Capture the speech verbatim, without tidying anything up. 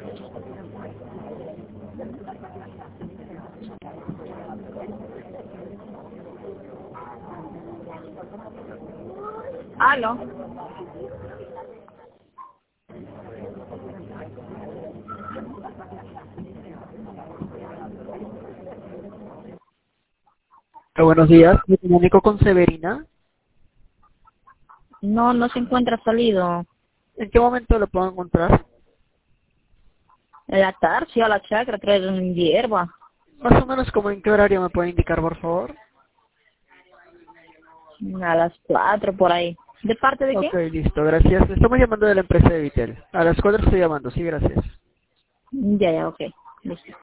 Aló. Hola, buenos días, me comunico con Severina. No, no se encuentra salido. ¿En qué momento lo puedo encontrar? En la tarde, sí, a la chacra, trae un hierba. Más o menos como en qué horario me puede indicar, por favor. A las cuatro, por ahí. ¿De parte de qué? Ok, listo, gracias. Estamos llamando de la empresa de Vitel. A las cuatro estoy llamando, sí, gracias. Ya, ya, ok. Listo.